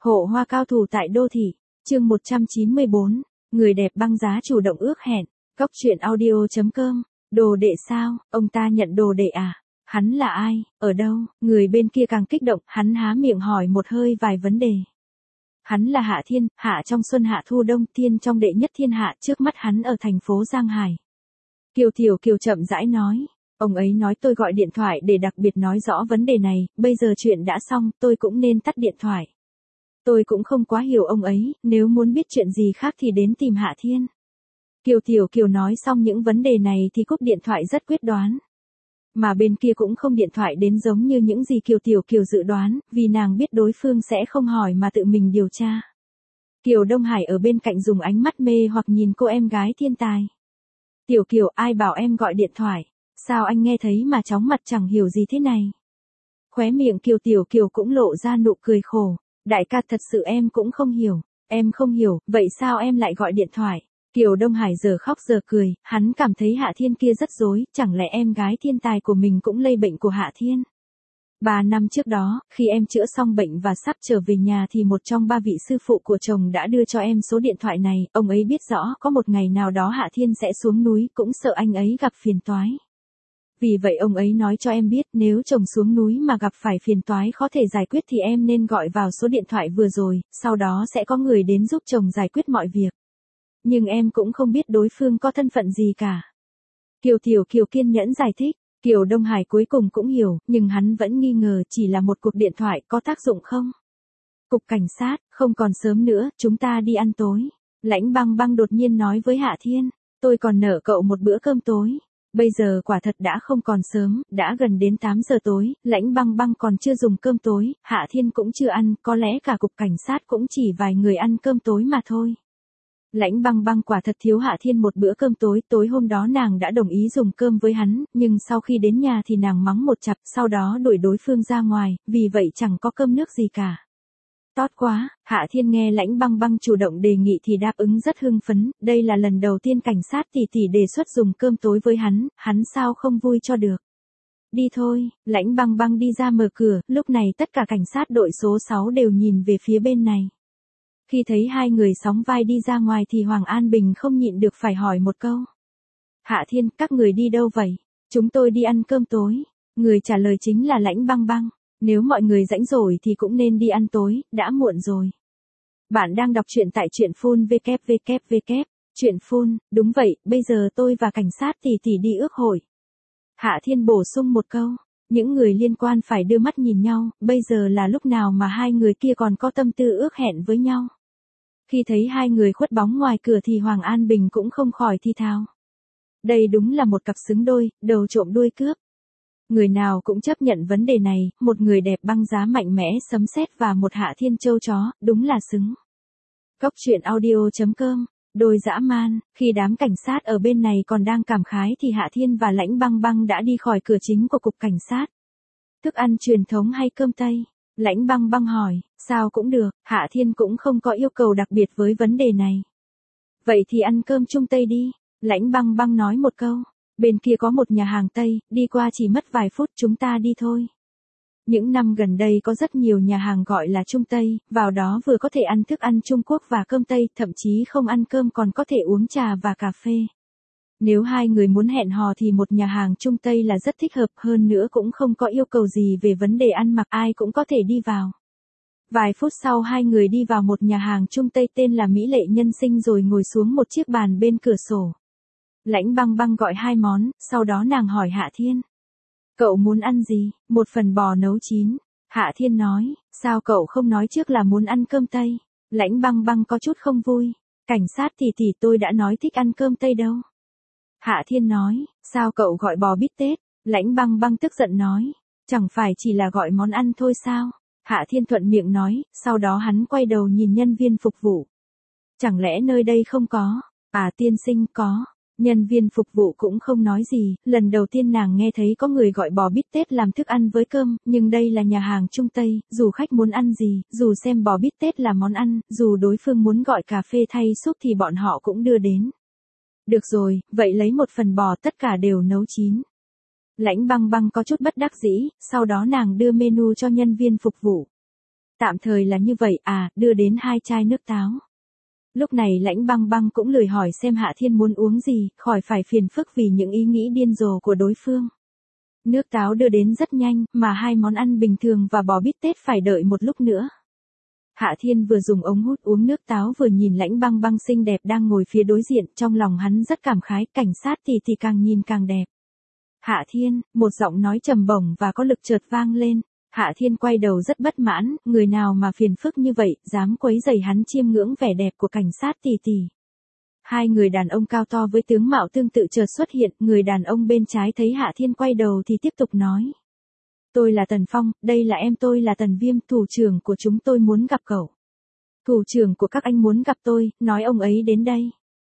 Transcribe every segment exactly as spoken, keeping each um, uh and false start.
Hộ hoa cao thủ tại đô thị, chương một trăm chín mươi bốn, người đẹp băng giá chủ động ước hẹn, cóc truyện audio chấm com, đồ đệ sao, ông ta nhận đồ đệ à? Hắn là ai, ở đâu? Người bên kia càng kích động, hắn há miệng hỏi một hơi vài vấn đề. Hắn là Hạ Thiên, hạ trong xuân hạ thu đông, thiên trong đệ nhất thiên hạ, trước mắt hắn ở thành phố Giang Hải. Kiều Tiểu Kiều chậm rãi nói, ông ấy nói tôi gọi điện thoại để đặc biệt nói rõ vấn đề này, bây giờ chuyện đã xong, tôi cũng nên tắt điện thoại. Tôi cũng không quá hiểu ông ấy, nếu muốn biết chuyện gì khác thì đến tìm Hạ Thiên. Kiều Tiểu Kiều nói xong những vấn đề này thì cúp điện thoại rất quyết đoán. Mà bên kia cũng không điện thoại đến giống như những gì Kiều Tiểu Kiều dự đoán, vì nàng biết đối phương sẽ không hỏi mà tự mình điều tra. Kiều Đông Hải ở bên cạnh dùng ánh mắt mê hoặc nhìn cô em gái thiên tài. Tiểu Kiều, ai bảo em gọi điện thoại, sao anh nghe thấy mà chóng mặt chẳng hiểu gì thế này. Khóe miệng Kiều Tiểu Kiều cũng lộ ra nụ cười khổ, đại ca thật sự em cũng không hiểu, em không hiểu, vậy sao em lại gọi điện thoại. Kiều Đông Hải giờ khóc giờ cười, hắn cảm thấy Hạ Thiên kia rất dối, chẳng lẽ em gái thiên tài của mình cũng lây bệnh của Hạ Thiên. Ba năm trước đó, khi em chữa xong bệnh và sắp trở về nhà thì một trong ba vị sư phụ của chồng đã đưa cho em số điện thoại này, ông ấy biết rõ có một ngày nào đó Hạ Thiên sẽ xuống núi, cũng sợ anh ấy gặp phiền toái. Vì vậy ông ấy nói cho em biết nếu chồng xuống núi mà gặp phải phiền toái khó thể giải quyết thì em nên gọi vào số điện thoại vừa rồi, sau đó sẽ có người đến giúp chồng giải quyết mọi việc. Nhưng em cũng không biết đối phương có thân phận gì cả. Kiều Tiểu Kiều kiên nhẫn giải thích, Kiều Đông Hải cuối cùng cũng hiểu, nhưng hắn vẫn nghi ngờ chỉ là một cuộc điện thoại có tác dụng không? Cục cảnh sát, không còn sớm nữa, chúng ta đi ăn tối. Lãnh Băng Băng đột nhiên nói với Hạ Thiên, tôi còn nợ cậu một bữa cơm tối. Bây giờ quả thật đã không còn sớm, đã gần đến tám giờ tối, Lãnh Băng Băng còn chưa dùng cơm tối, Hạ Thiên cũng chưa ăn, có lẽ cả cục cảnh sát cũng chỉ vài người ăn cơm tối mà thôi. Lãnh Băng Băng quả thật thiếu Hạ Thiên một bữa cơm tối, tối hôm đó nàng đã đồng ý dùng cơm với hắn, nhưng sau khi đến nhà thì nàng mắng một chặp, sau đó đuổi đối phương ra ngoài, vì vậy chẳng có cơm nước gì cả. Tốt quá, Hạ Thiên nghe Lãnh Băng Băng chủ động đề nghị thì đáp ứng rất hưng phấn, đây là lần đầu tiên cảnh sát tỷ tỷ đề xuất dùng cơm tối với hắn, hắn sao không vui cho được. Đi thôi, Lãnh Băng Băng đi ra mở cửa, lúc này tất cả cảnh sát đội số sáu đều nhìn về phía bên này. Khi thấy hai người sóng vai đi ra ngoài thì Hoàng An Bình không nhịn được phải hỏi một câu. Hạ Thiên, các người đi đâu vậy? Chúng tôi đi ăn cơm tối. Người trả lời chính là Lãnh Băng Băng. Nếu mọi người rảnh rồi thì cũng nên đi ăn tối, đã muộn rồi. Bạn đang đọc truyện tại truyện phun vê kép vê kép vê kép. Truyện phun, đúng vậy, bây giờ tôi và cảnh sát tỷ tỷ đi ước hội. Hạ Thiên bổ sung một câu. Những người liên quan phải đưa mắt nhìn nhau, bây giờ là lúc nào mà hai người kia còn có tâm tư ước hẹn với nhau. Khi thấy hai người khuất bóng ngoài cửa thì Hoàng An Bình cũng không khỏi thi thào. Đây đúng là một cặp xứng đôi, đầu trộm đuôi cướp. Người nào cũng chấp nhận vấn đề này, một người đẹp băng giá mạnh mẽ sấm sét và một Hạ Thiên châu chó, đúng là xứng. Cóc truyện audio chấm com, đôi dã man, khi đám cảnh sát ở bên này còn đang cảm khái thì Hạ Thiên và Lãnh Băng Băng đã đi khỏi cửa chính của cục cảnh sát. Thức ăn truyền thống hay cơm Tây? Lãnh Băng Băng hỏi, sao cũng được, Hạ Thiên cũng không có yêu cầu đặc biệt với vấn đề này. Vậy thì ăn cơm Trung Tây đi, Lãnh Băng Băng nói một câu, bên kia có một nhà hàng Tây, đi qua chỉ mất vài phút, chúng ta đi thôi. Những năm gần đây có rất nhiều nhà hàng gọi là Trung Tây, vào đó vừa có thể ăn thức ăn Trung Quốc và cơm Tây, thậm chí không ăn cơm còn có thể uống trà và cà phê. Nếu hai người muốn hẹn hò thì một nhà hàng Trung Tây là rất thích hợp, hơn nữa cũng không có yêu cầu gì về vấn đề ăn mặc, ai cũng có thể đi vào. Vài phút sau hai người đi vào một nhà hàng Trung Tây tên là Mỹ Lệ Nhân Sinh rồi ngồi xuống một chiếc bàn bên cửa sổ. Lãnh Băng Băng gọi hai món, sau đó nàng hỏi Hạ Thiên. Cậu muốn ăn gì? Một phần bò nấu chín. Hạ Thiên nói, sao cậu không nói trước là muốn ăn cơm Tây? Lãnh Băng Băng có chút không vui. Cảnh sát tỷ tỷ tôi đã nói thích ăn cơm Tây đâu. Hạ Thiên nói, sao cậu gọi bò bít tết? Lãnh Băng Băng tức giận nói, chẳng phải chỉ là gọi món ăn thôi sao? Hạ Thiên thuận miệng nói, sau đó hắn quay đầu nhìn nhân viên phục vụ. Chẳng lẽ nơi đây không có? À tiên sinh có. Nhân viên phục vụ cũng không nói gì, lần đầu tiên nàng nghe thấy có người gọi bò bít tết làm thức ăn với cơm, nhưng đây là nhà hàng Trung Tây, dù khách muốn ăn gì, dù xem bò bít tết là món ăn, dù đối phương muốn gọi cà phê thay súp thì bọn họ cũng đưa đến. Được rồi, vậy lấy một phần bò, tất cả đều nấu chín. Lãnh Băng Băng có chút bất đắc dĩ, sau đó nàng đưa menu cho nhân viên phục vụ. Tạm thời là như vậy à, đưa đến hai chai nước táo. Lúc này Lãnh Băng Băng cũng lười hỏi xem Hạ Thiên muốn uống gì, khỏi phải phiền phức vì những ý nghĩ điên rồ của đối phương. Nước táo đưa đến rất nhanh, mà hai món ăn bình thường và bò bít tết phải đợi một lúc nữa. Hạ Thiên vừa dùng ống hút uống nước táo vừa nhìn Lãnh Băng Băng xinh đẹp đang ngồi phía đối diện, trong lòng hắn rất cảm khái, cảnh sát thì thì càng nhìn càng đẹp. Hạ Thiên, một giọng nói trầm bổng và có lực chợt vang lên. Hạ Thiên quay đầu rất bất mãn, người nào mà phiền phức như vậy, dám quấy rầy hắn chiêm ngưỡng vẻ đẹp của cảnh sát tỷ tỷ. Hai người đàn ông cao to với tướng mạo tương tự chợt xuất hiện, người đàn ông bên trái thấy Hạ Thiên quay đầu thì tiếp tục nói. Tôi là Tần Phong, đây là em tôi là Tần Viêm, thủ trưởng của chúng tôi muốn gặp cậu. Thủ trưởng của các anh muốn gặp tôi, nói ông ấy đến đây.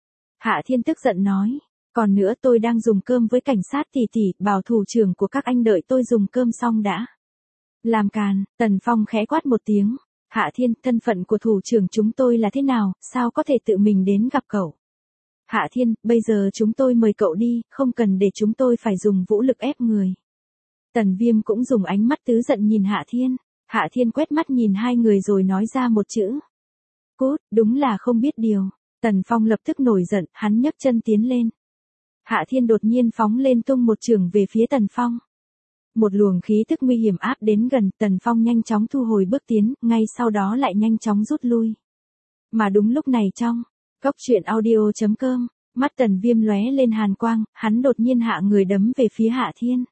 Hạ Thiên tức giận nói. Còn nữa tôi đang dùng cơm với cảnh sát tỷ tỷ, bảo thủ trưởng của các anh đợi tôi dùng cơm xong đã. Làm càn, Tần Phong khẽ quát một tiếng. Hạ Thiên, thân phận của thủ trưởng chúng tôi là thế nào, sao có thể tự mình đến gặp cậu? Hạ Thiên, bây giờ chúng tôi mời cậu đi, không cần để chúng tôi phải dùng vũ lực ép người. Tần Viêm cũng dùng ánh mắt tứ giận nhìn Hạ Thiên. Hạ Thiên quét mắt nhìn hai người rồi nói ra một chữ. Cút, đúng là không biết điều. Tần Phong lập tức nổi giận, hắn nhấc chân tiến lên. Hạ Thiên đột nhiên phóng lên tung một chưởng về phía Tần Phong. Một luồng khí tức nguy hiểm áp đến gần, Tần Phong nhanh chóng thu hồi bước tiến, ngay sau đó lại nhanh chóng rút lui. Mà đúng lúc này trong Cốc truyện audio chấm com, mắt Tần Viêm lóe lên hàn quang, hắn đột nhiên hạ người đấm về phía Hạ Thiên.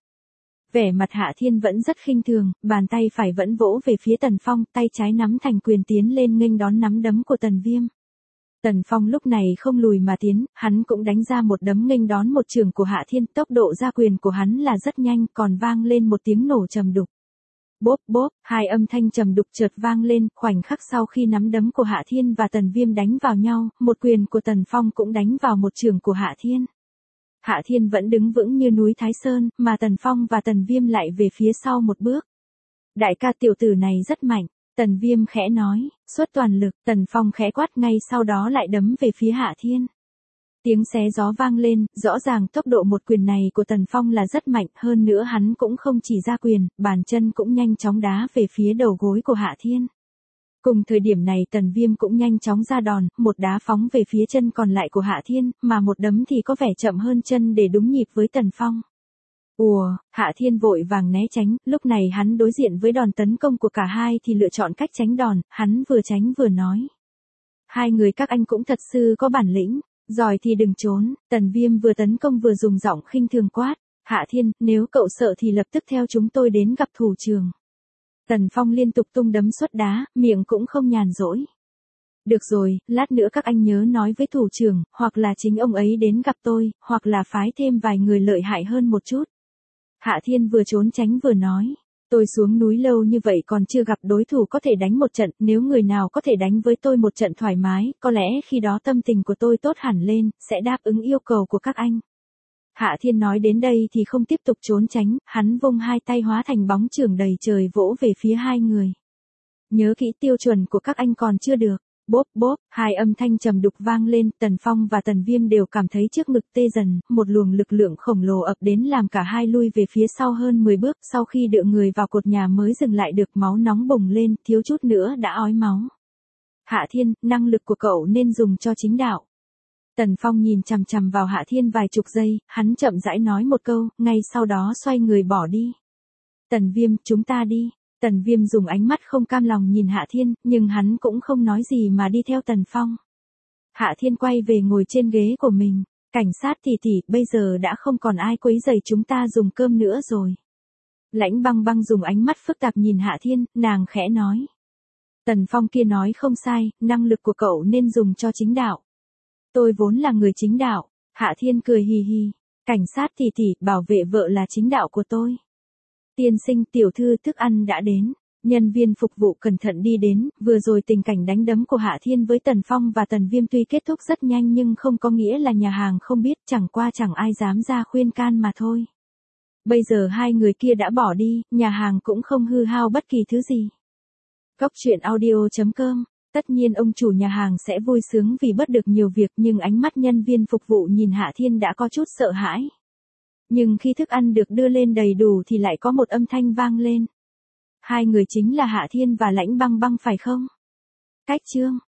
Vẻ mặt Hạ Thiên vẫn rất khinh thường, bàn tay phải vẫn vỗ về phía Tần Phong, tay trái nắm thành quyền tiến lên nghênh đón nắm đấm của Tần Viêm. Tần Phong lúc này không lùi mà tiến, hắn cũng đánh ra một đấm nghênh đón một chưởng của Hạ Thiên, tốc độ ra quyền của hắn là rất nhanh, còn vang lên một tiếng nổ trầm đục. Bốp bốp, hai âm thanh trầm đục chợt vang lên, khoảnh khắc sau khi nắm đấm của Hạ Thiên và Tần Viêm đánh vào nhau, một quyền của Tần Phong cũng đánh vào một chưởng của Hạ Thiên. Hạ Thiên vẫn đứng vững như núi Thái Sơn, mà Tần Phong và Tần Viêm lại về phía sau một bước. Đại ca tiểu tử này rất mạnh, Tần Viêm khẽ nói, xuất toàn lực, Tần Phong khẽ quát ngay sau đó lại đấm về phía Hạ Thiên. Tiếng xé gió vang lên, rõ ràng tốc độ một quyền này của Tần Phong là rất mạnh, hơn nữa hắn cũng không chỉ ra quyền, bàn chân cũng nhanh chóng đá về phía đầu gối của Hạ Thiên. Cùng thời điểm này Tần Viêm cũng nhanh chóng ra đòn, một đá phóng về phía chân còn lại của Hạ Thiên, mà một đấm thì có vẻ chậm hơn chân để đúng nhịp với Tần Phong. Ùa, Hạ Thiên vội vàng né tránh, lúc này hắn đối diện với đòn tấn công của cả hai thì lựa chọn cách tránh đòn, hắn vừa tránh vừa nói. Hai người các anh cũng thật sự có bản lĩnh, giỏi thì đừng trốn, Tần Viêm vừa tấn công vừa dùng giọng khinh thường quát. Hạ Thiên, nếu cậu sợ thì lập tức theo chúng tôi đến gặp thủ trưởng. Tần Phong liên tục tung đấm xuất đá, miệng cũng không nhàn rỗi. Được rồi, lát nữa các anh nhớ nói với thủ trưởng, hoặc là chính ông ấy đến gặp tôi, hoặc là phái thêm vài người lợi hại hơn một chút. Hạ Thiên vừa trốn tránh vừa nói, tôi xuống núi lâu như vậy còn chưa gặp đối thủ có thể đánh một trận, nếu người nào có thể đánh với tôi một trận thoải mái, có lẽ khi đó tâm tình của tôi tốt hẳn lên, sẽ đáp ứng yêu cầu của các anh. Hạ Thiên nói đến đây thì không tiếp tục trốn tránh, hắn vung hai tay hóa thành bóng chưởng đầy trời vỗ về phía hai người. Nhớ kỹ tiêu chuẩn của các anh còn chưa được. Bốp bốp, hai âm thanh trầm đục vang lên, Tần Phong và Tần Viêm đều cảm thấy trước ngực tê dần, một luồng lực lượng khổng lồ ập đến làm cả hai lui về phía sau hơn mười bước, sau khi đựa người vào cột nhà mới dừng lại được, máu nóng bùng lên, thiếu chút nữa đã ói máu. Hạ Thiên, năng lực của cậu nên dùng cho chính đạo. Tần Phong nhìn chằm chằm vào Hạ Thiên vài chục giây, hắn chậm rãi nói một câu, ngay sau đó xoay người bỏ đi. Tần Viêm, chúng ta đi. Tần Viêm dùng ánh mắt không cam lòng nhìn Hạ Thiên, nhưng hắn cũng không nói gì mà đi theo Tần Phong. Hạ Thiên quay về ngồi trên ghế của mình. Cảnh sát tỷ tỷ, bây giờ đã không còn ai quấy rầy chúng ta dùng cơm nữa rồi. Lãnh Băng Băng dùng ánh mắt phức tạp nhìn Hạ Thiên, nàng khẽ nói. Tần Phong kia nói không sai, năng lực của cậu nên dùng cho chính đạo. Tôi vốn là người chính đạo. Hạ Thiên cười hì hì. Cảnh sát tỷ tỷ, bảo vệ vợ là chính đạo của tôi. Tiên sinh, tiểu thư, thức ăn đã đến. Nhân viên phục vụ cẩn thận đi đến, vừa rồi tình cảnh đánh đấm của Hạ Thiên với Tần Phong và Tần Viêm tuy kết thúc rất nhanh nhưng không có nghĩa là nhà hàng không biết, chẳng qua chẳng ai dám ra khuyên can mà thôi. Bây giờ hai người kia đã bỏ đi, nhà hàng cũng không hư hao bất kỳ thứ gì. Cốc truyện audio chấm com. Tất nhiên ông chủ nhà hàng sẽ vui sướng vì bớt được nhiều việc, nhưng ánh mắt nhân viên phục vụ nhìn Hạ Thiên đã có chút sợ hãi. Nhưng khi thức ăn được đưa lên đầy đủ thì lại có một âm thanh vang lên. Hai người chính là Hạ Thiên và Lãnh Băng Băng phải không? Cách chương